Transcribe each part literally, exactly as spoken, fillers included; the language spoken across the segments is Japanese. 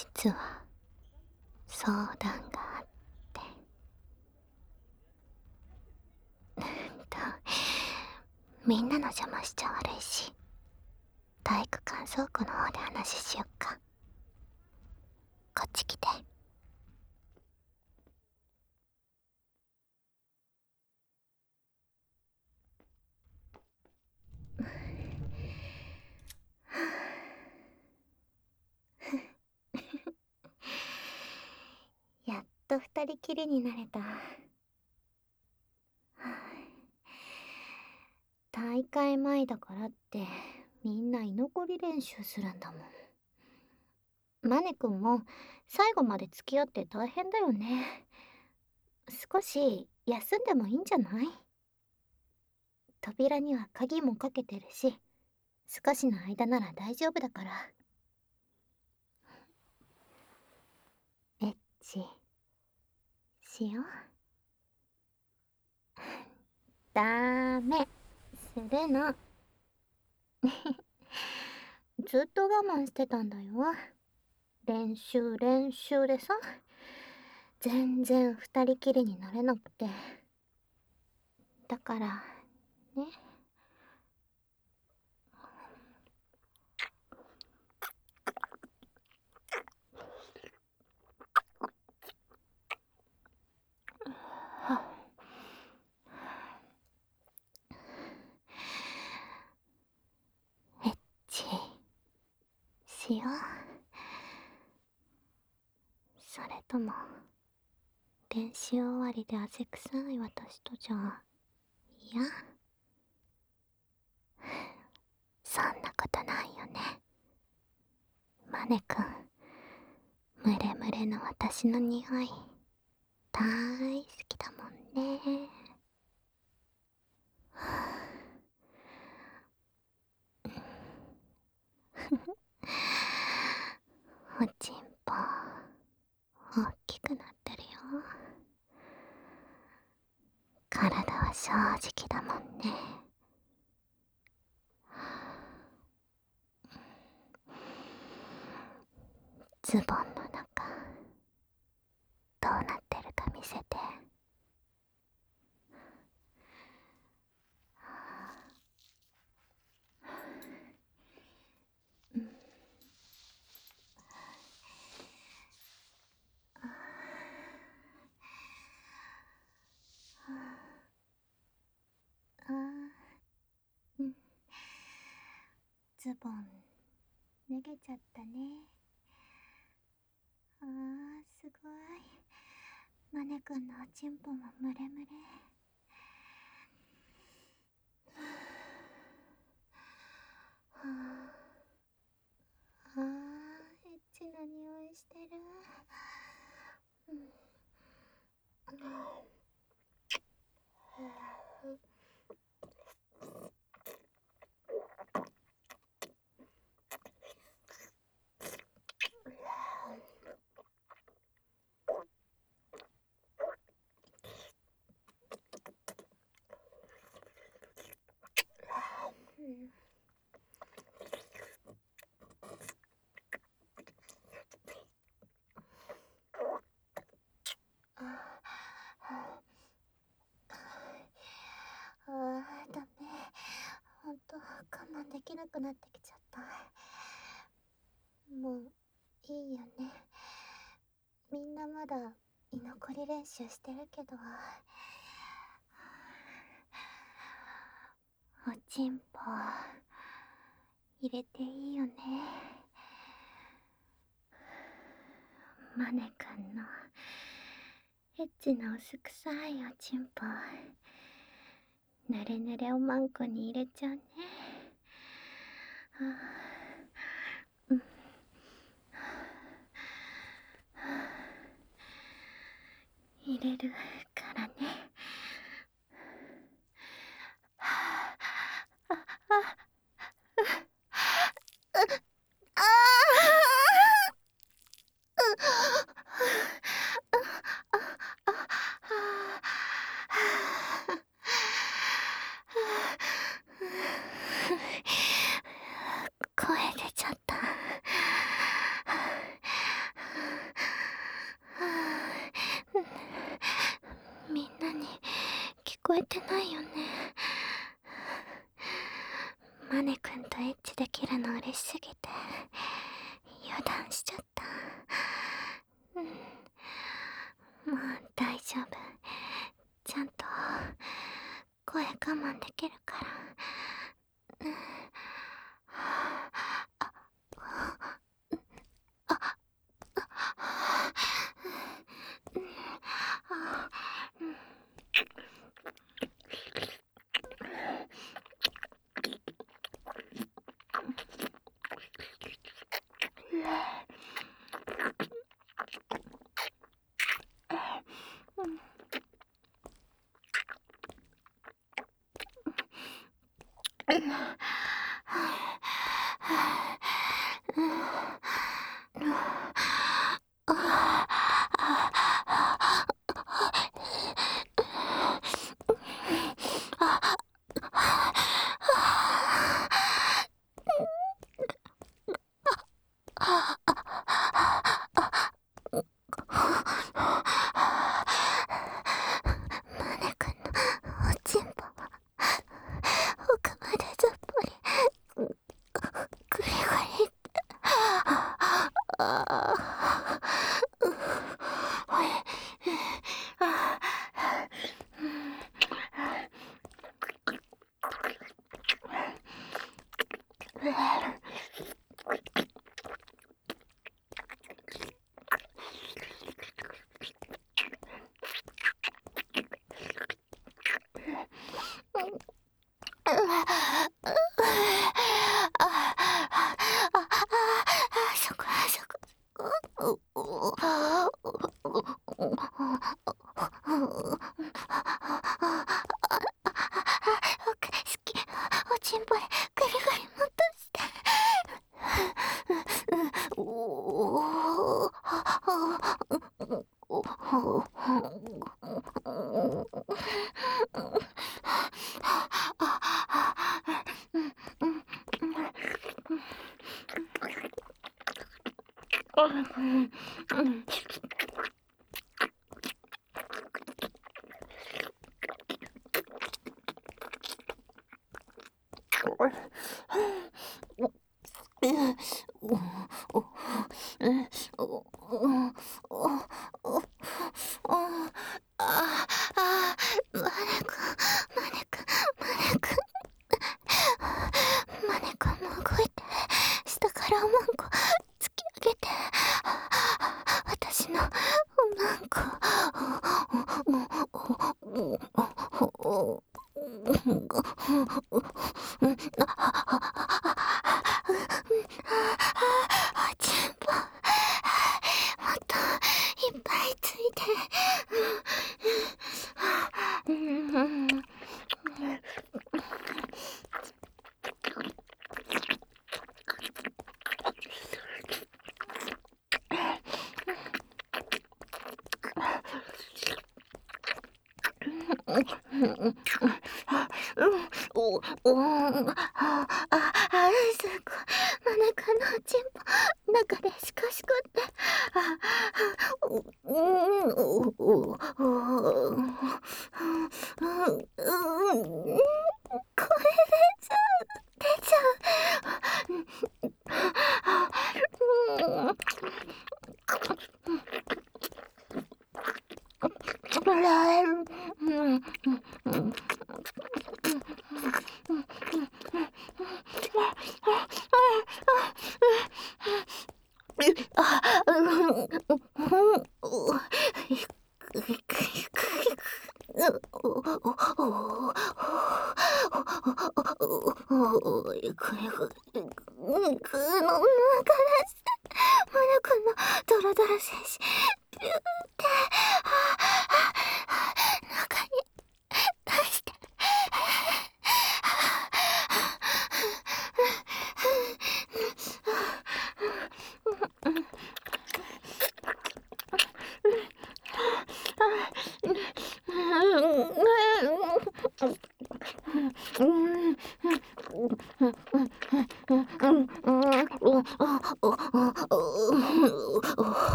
実は相談があって。うんと、みんなの邪魔しちゃ悪いし、体育館倉庫の方で話しよっか。こっち来て。やっと二人きりになれた。大会前だからってみんな居残り練習するんだもん。マネ君も最後まで付き合って大変だよね。少し休んでもいいんじゃない？扉には鍵もかけてるし、少しの間なら大丈夫だから。エッチしよう。ダメするの。ずっと我慢してたんだよ。練習練習でさ、全然二人きりになれなくて。だからね。エッチしよう。それとも練習終わりで汗臭い私とじゃ嫌？そんなことないよね。マネくん、ムレムレの私の匂い大好きだもんね。おちんぽ大きくなってるよ。体は正直だもんね。ズボンの中どうなってるか見せて。あー、うん、ズボン脱げちゃったね。あー、すごい。マネくんのおちんぽもムレムレ。はあ、あー、エッチな匂いしてる。うん、うん、あー、ダメ。ほんと我慢できなくなってきちゃった。もういいよね。みんなまだ居残り練習してるけど、おちんぽ入れていいよね。マネくんのエッチな薄臭いおちんぽ、ぬれぬれおまんこに入れちゃうね。はあ、うん、入れるからね。はあ、あ、あ、あ声出ちゃった。 に聞こえてないよね。マネくんとエッチできるの嬉しすぎて油断しちゃった。うん、もう大丈夫。ちゃんと声我慢できるから。うん、ああ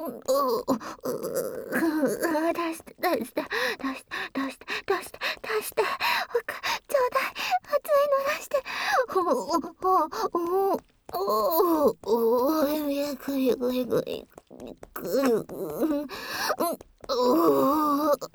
出して出して出して出して出して出して、ちょうだい、熱いの出して。おおおおおおお、ゆっくりゆっくりゆっくりゆっくり、うん、おお、あ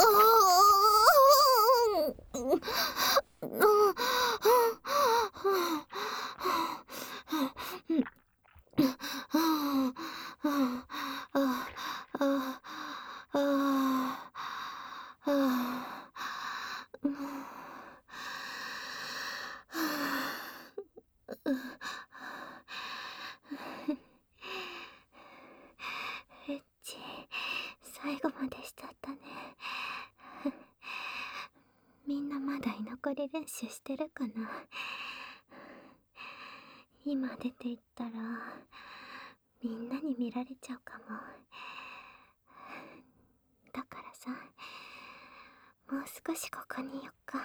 エッチ、最後までしちゃったね。みんなまだ居残り練習してるかな。今出て行ったらみんなに見られちゃうかも。だからさ、もう少しここにいよっか。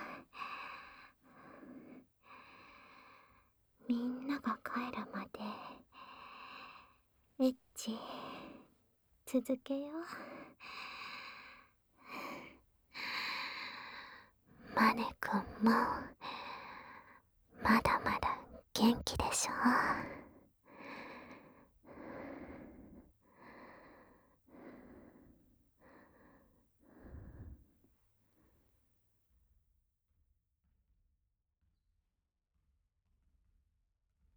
みんなが帰るまでエッチ続けよう。マネくんもまだまだ元気でしょ。